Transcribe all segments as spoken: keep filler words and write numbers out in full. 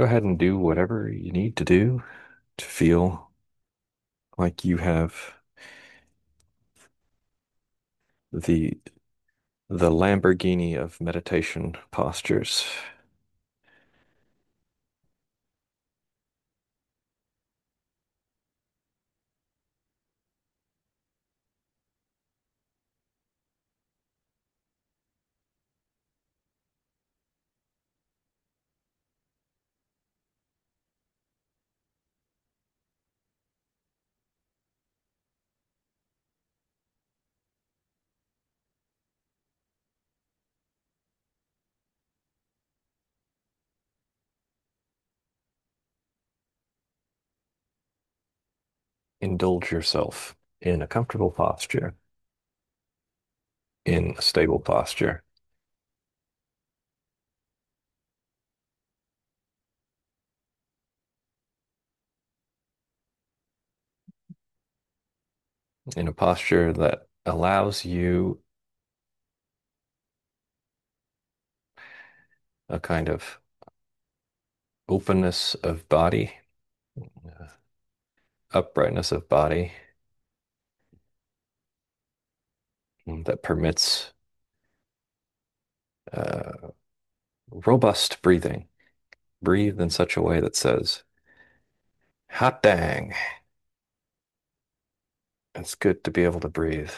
Go ahead and do whatever you need to do to feel like you have the the Lamborghini of meditation postures. Indulge yourself in a comfortable posture, in a stable posture, in a posture that allows you a kind of openness of body, uh, uprightness of body that permits uh, robust breathing. Breathe in such a way that says, hot dang, it's good to be able to breathe.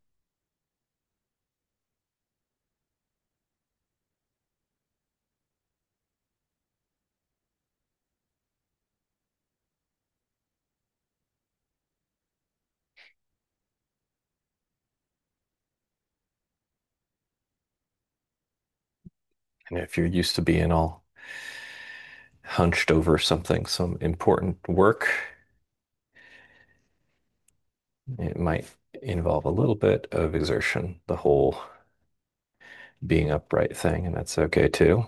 And if you're used to being all hunched over something, some important work, it might involve a little bit of exertion, the whole being upright thing, and that's okay too.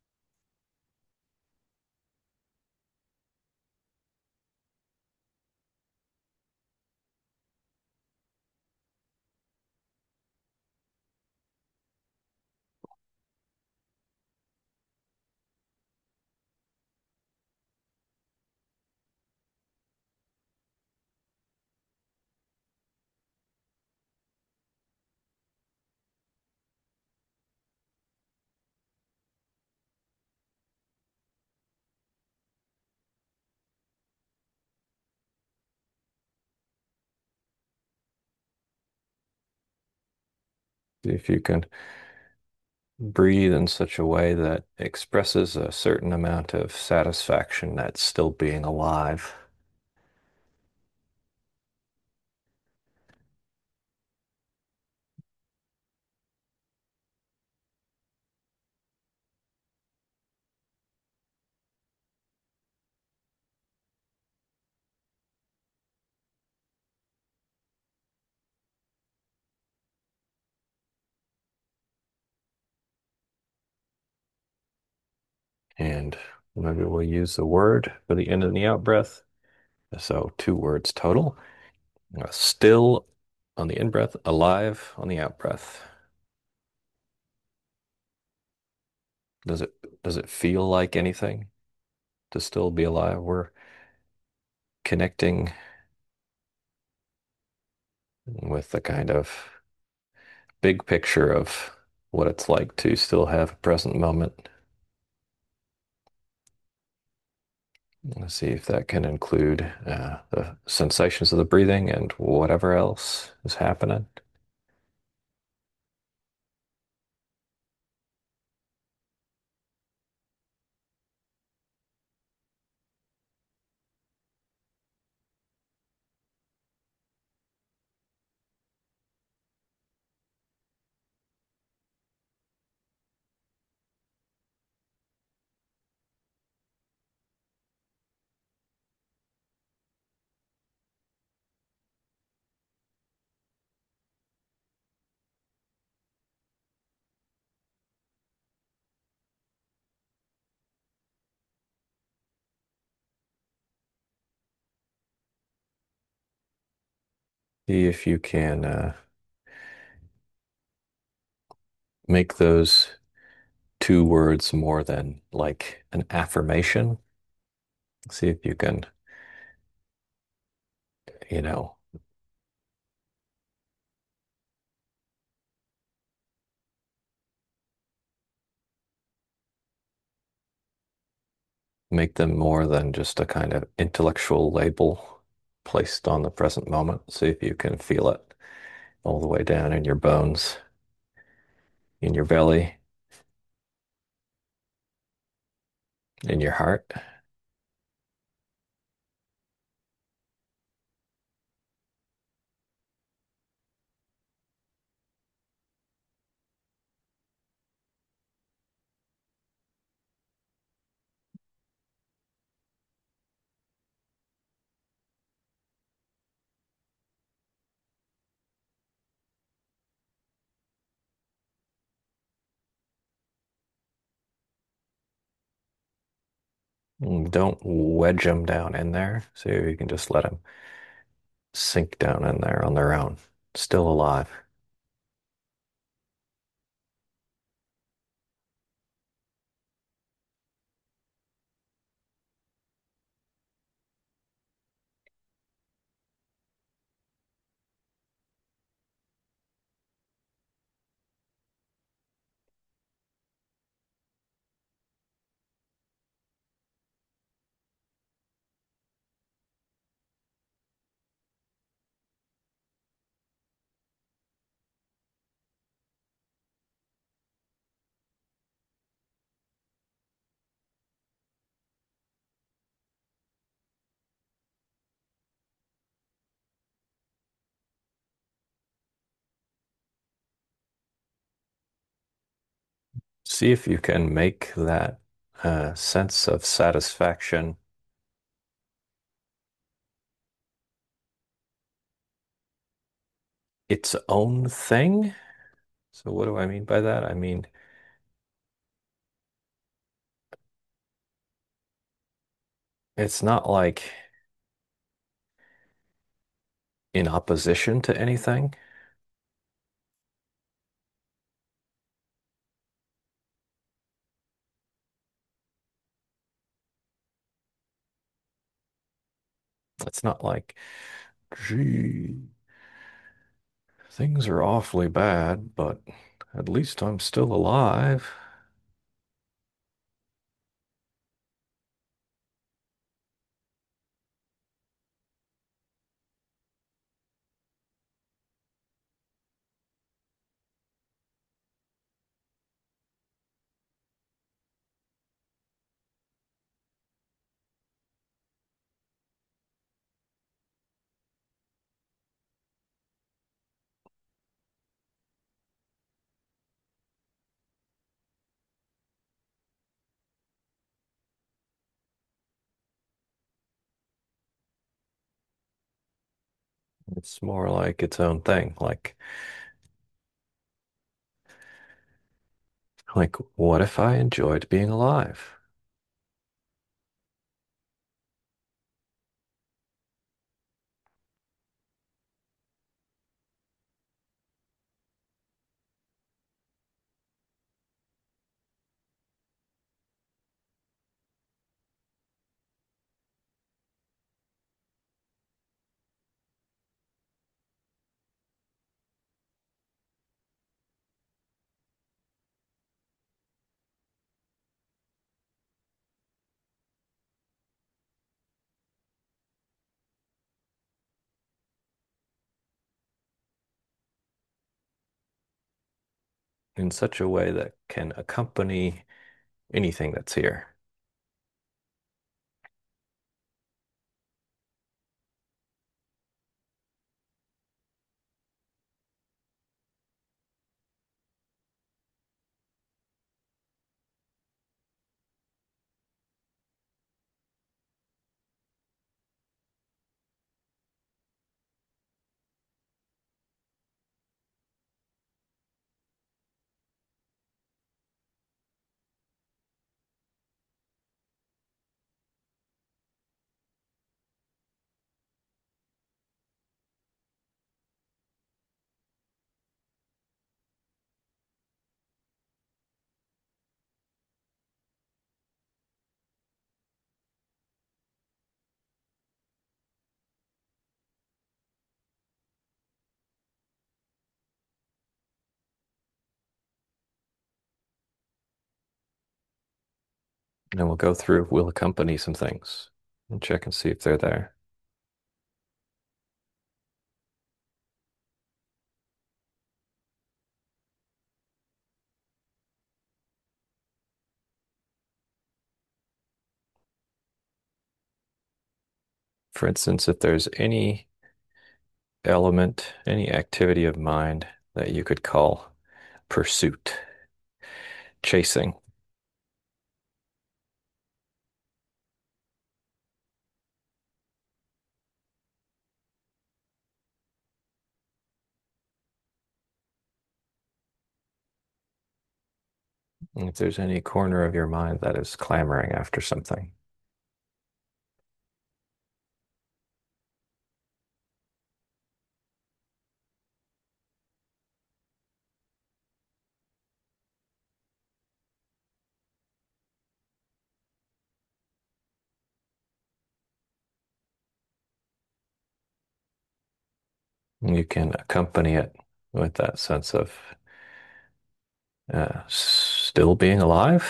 If you can breathe in such a way that expresses a certain amount of satisfaction at still being alive. And maybe we'll use the word for the in and the out breath. So two words total. Uh, Still on the in breath, alive on the out breath. Does it does it feel like anything to still be alive? We're connecting with the kind of big picture of what it's like to still have a present moment. Let's see if that can include uh, the sensations of the breathing and whatever else is happening. See if you can uh, make those two words more than like an affirmation. See if you can, you know, make them more than just a kind of intellectual label placed on the present moment. See if you can feel it all the way down in your bones, in your belly, in your heart. Mm, don't wedge them down in there. See if you can just let them sink down in there on their own, still alive. See if you can make that uh, sense of satisfaction its own thing. So, what do I mean by that? I mean, it's not like in opposition to anything. It's not like, gee, things are awfully bad, but at least I'm still alive. It's more like its own thing. Like, like, what if I enjoyed being alive? In such a way that can accompany anything that's here. And we'll go through, we'll accompany some things and check and see if they're there. For instance, if there's any element, any activity of mind that you could call pursuit, chasing. And if there's any corner of your mind that is clamoring after something, you can accompany it with that sense of uh, still being alive.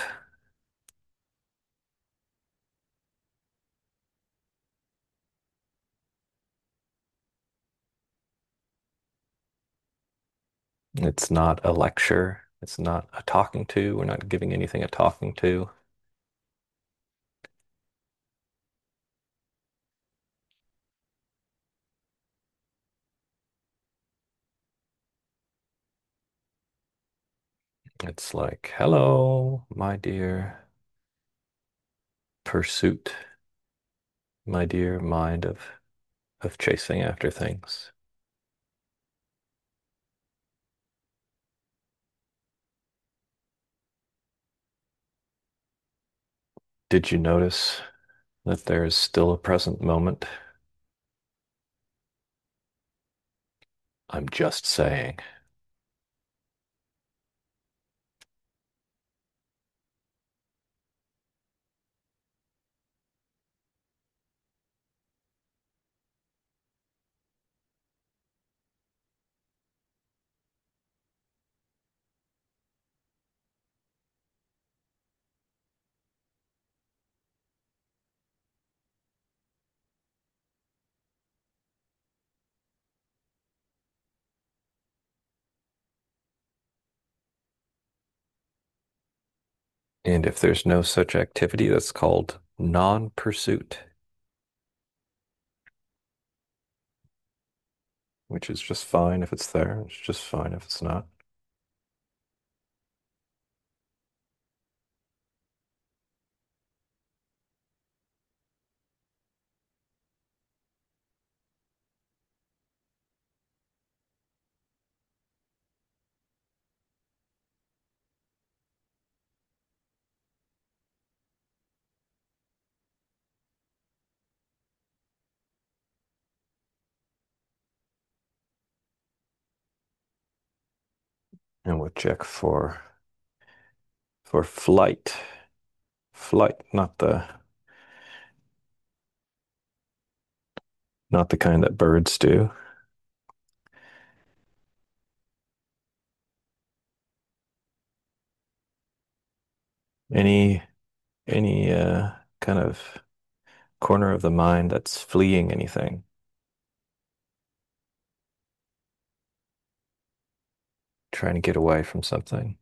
It's not a lecture. It's not a talking to. We're not giving anything a talking to. It's like, hello, my dear pursuit, my dear mind of of chasing after things. Did you notice that there is still a present moment? I'm just saying. And if there's no such activity, that's called non-pursuit, which is just fine if it's there. It's just fine if it's not. And we'll check for for flight. Flight, not the not the kind that birds do. Any any uh kind of corner of the mind that's fleeing anything, trying to get away from something.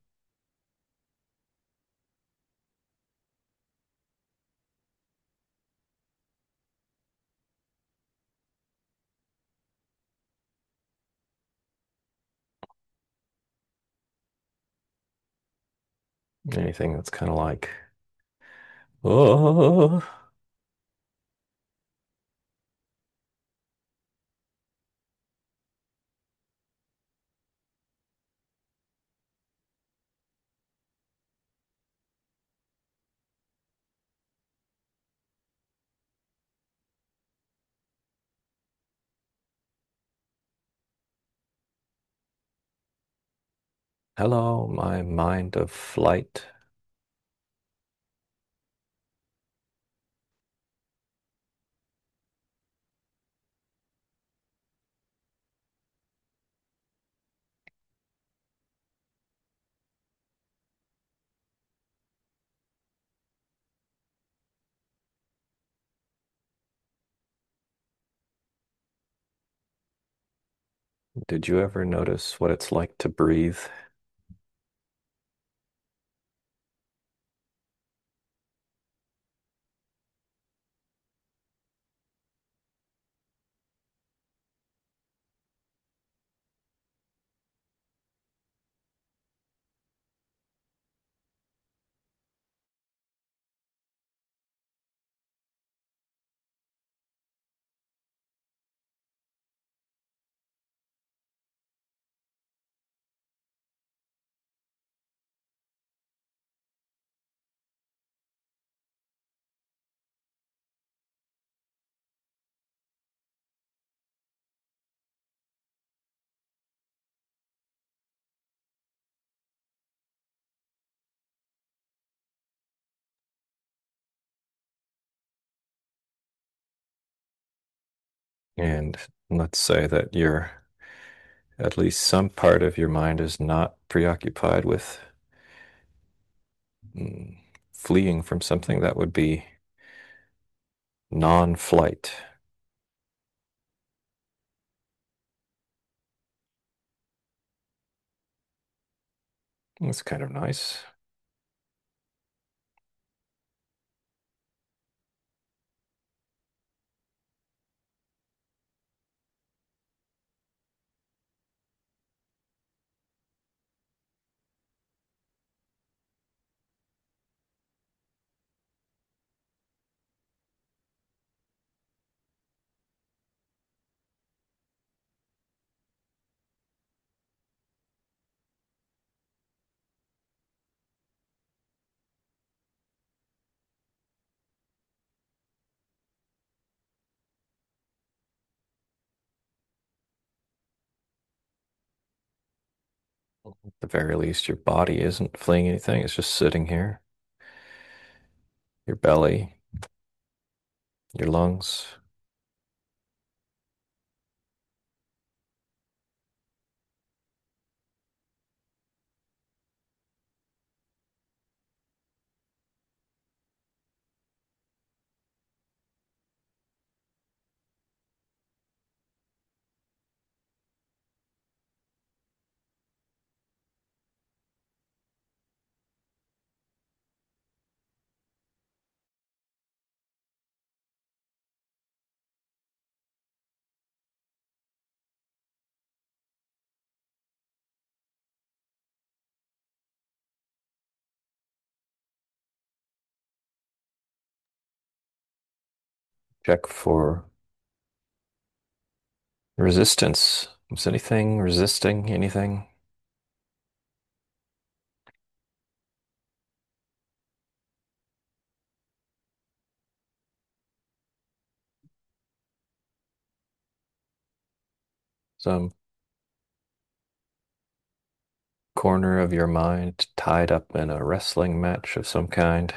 Anything that's kind of like, oh, hello, my mind of flight. Did you ever notice what it's like to breathe? And let's say that you're at least some part of your mind is not preoccupied with mm, fleeing from something that would be non-flight. That's kind of nice. At the very least, your body isn't fleeing anything. It's just sitting here. Your belly, your lungs. Check for resistance. Is anything resisting anything? Some corner of your mind tied up in a wrestling match of some kind?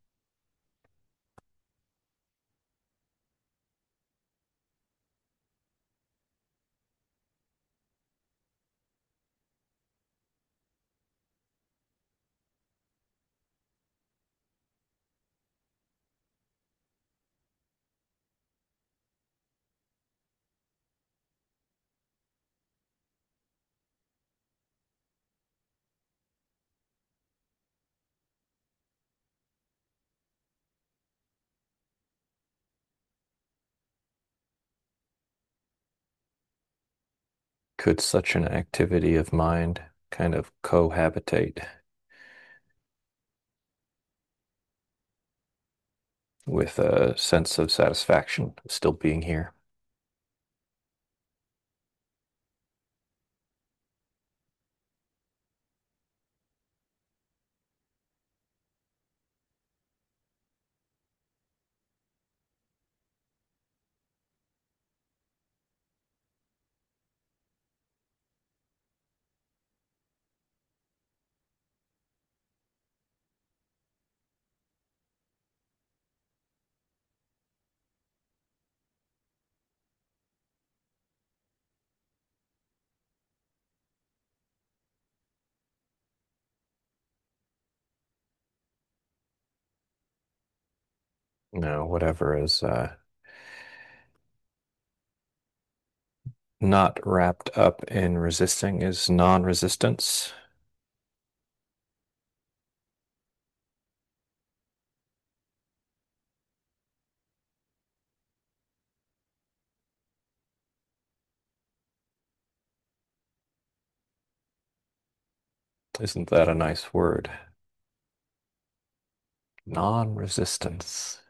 Could such an activity of mind kind of cohabitate with a sense of satisfaction of still being here? No, whatever is uh, not wrapped up in resisting is non-resistance. Isn't that a nice word? Non-resistance.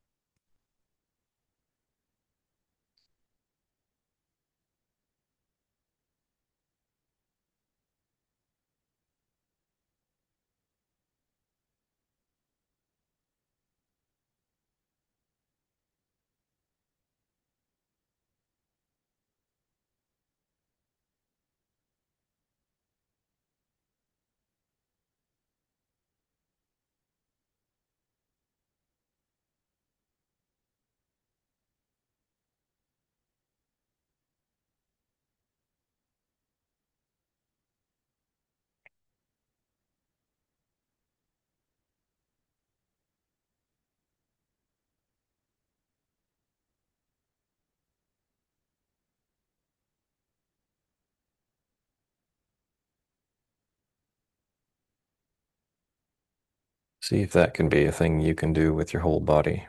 See if that can be a thing you can do with your whole body.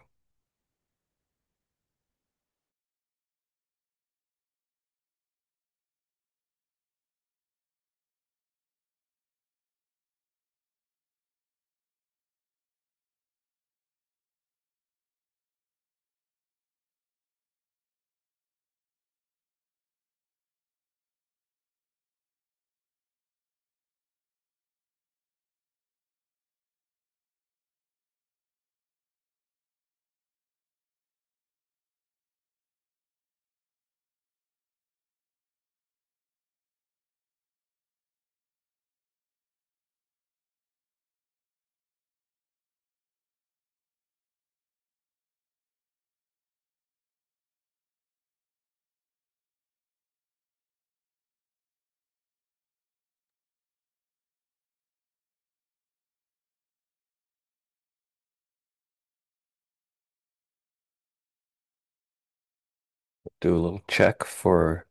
Do a little check for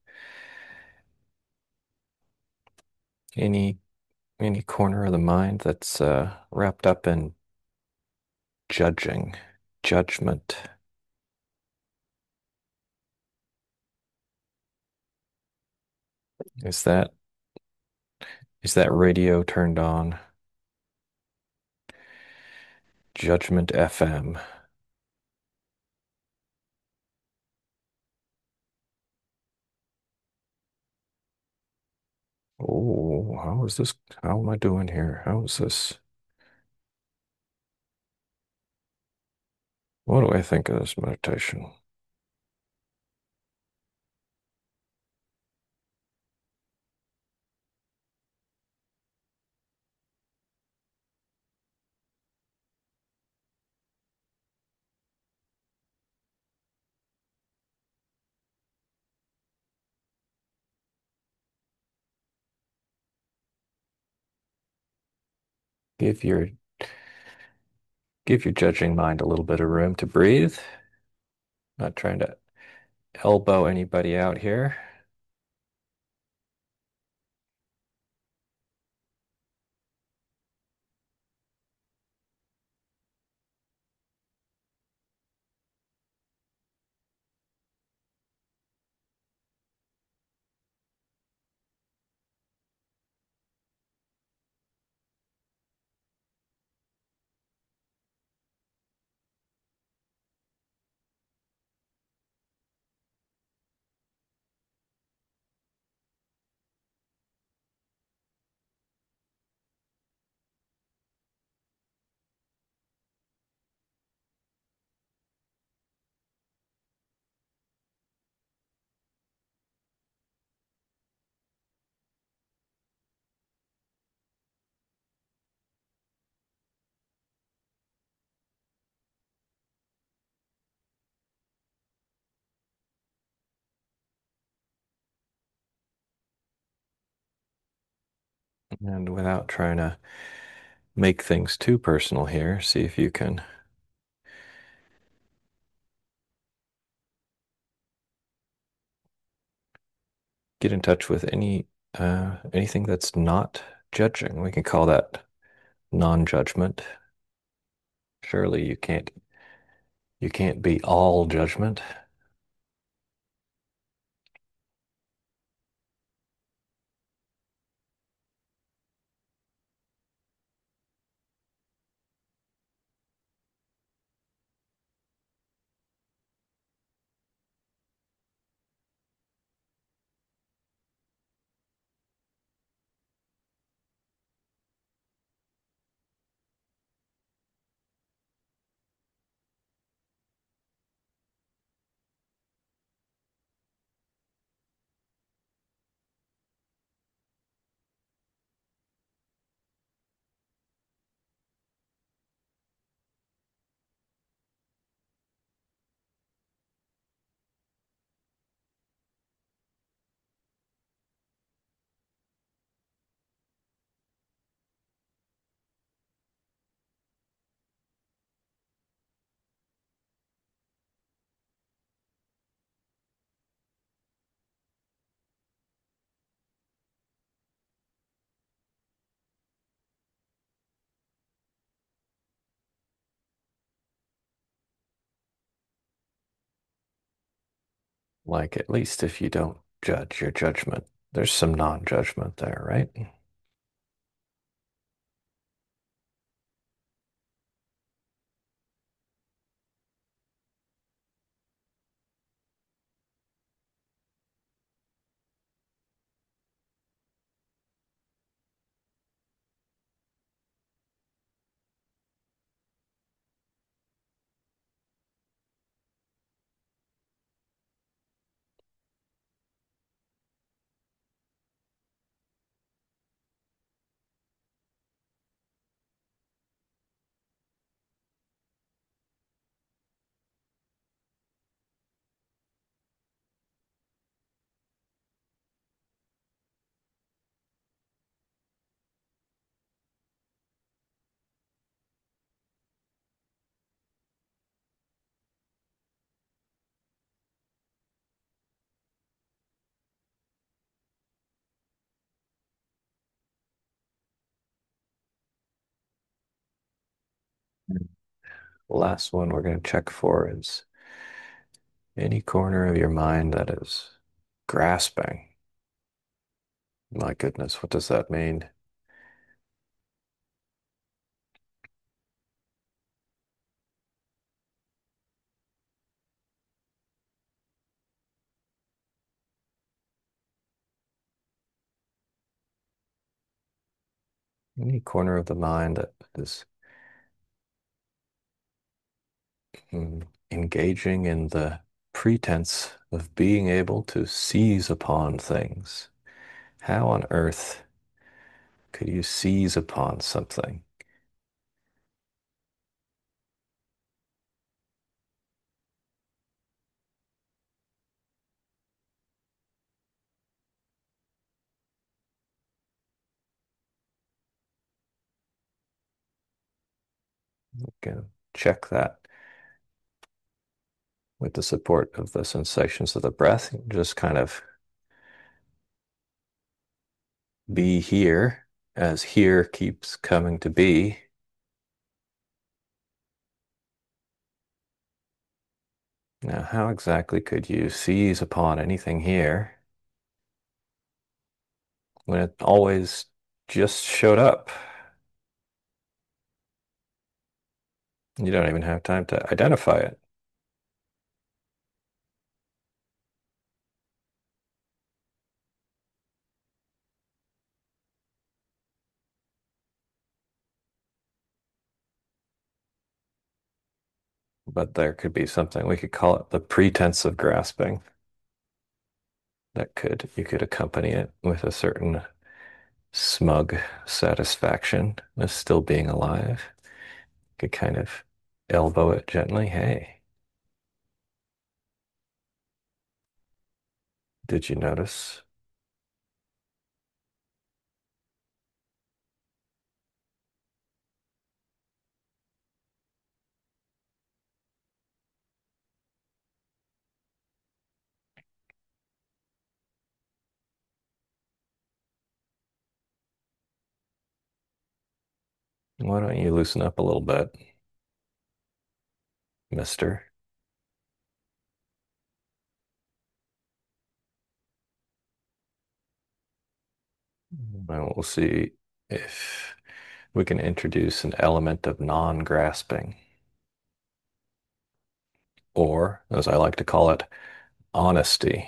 any any corner of the mind that's uh, wrapped up in judging, judgment. Is that is that radio turned on? Judgment F M. Oh, how is this? How am I doing here? How is this? What do I think of this meditation? Give your give your judging mind a little bit of room to breathe. Not trying to elbow anybody out here. And without trying to make things too personal here, see if you can get in touch with any uh, anything that's not judging. We can call that non-judgment. Surely you can't you can't be all judgment. Like at least if you don't judge your judgment, there's some non-judgment there, right? The last one we're going to check for is any corner of your mind that is grasping. My goodness, what does that mean? Any corner of the mind that is mm, engaging in the pretense of being able to seize upon things. How on earth could you seize upon something? You can check that with the support of the sensations of the breath. Just kind of be here as here keeps coming to be. Now, how exactly could you seize upon anything here when it always just showed up? You don't even have time to identify it. But there could be something, we could call it the pretense of grasping. That could, you could accompany it with a certain smug satisfaction of still being alive. You could kind of elbow it gently. Hey, did you notice? Why don't you loosen up a little bit, mister? And we'll see if we can introduce an element of non-grasping, or, as I like to call it, honesty.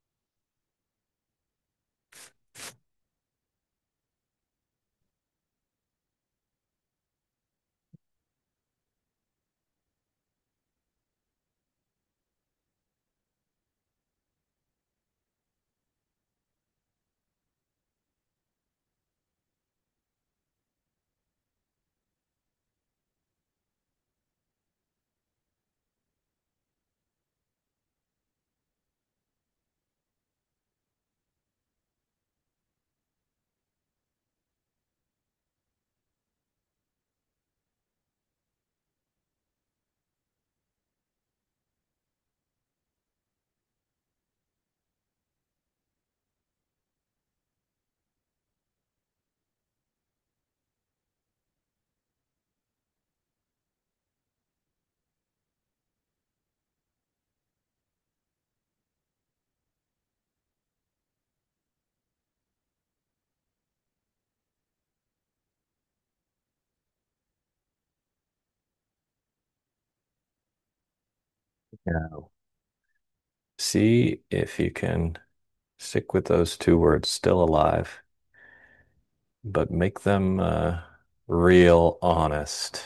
Now, see if you can stick with those two words, still alive, but make them uh, real honest.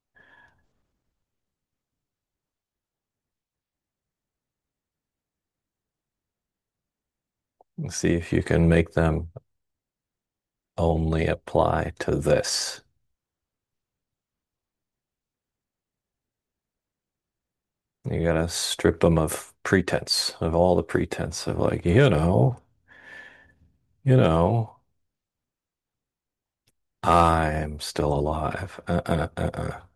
See if you can make them only apply to this. You gotta strip them of pretense, of all the pretense of like, you know, you know, I'm still alive. Uh-uh, uh-uh.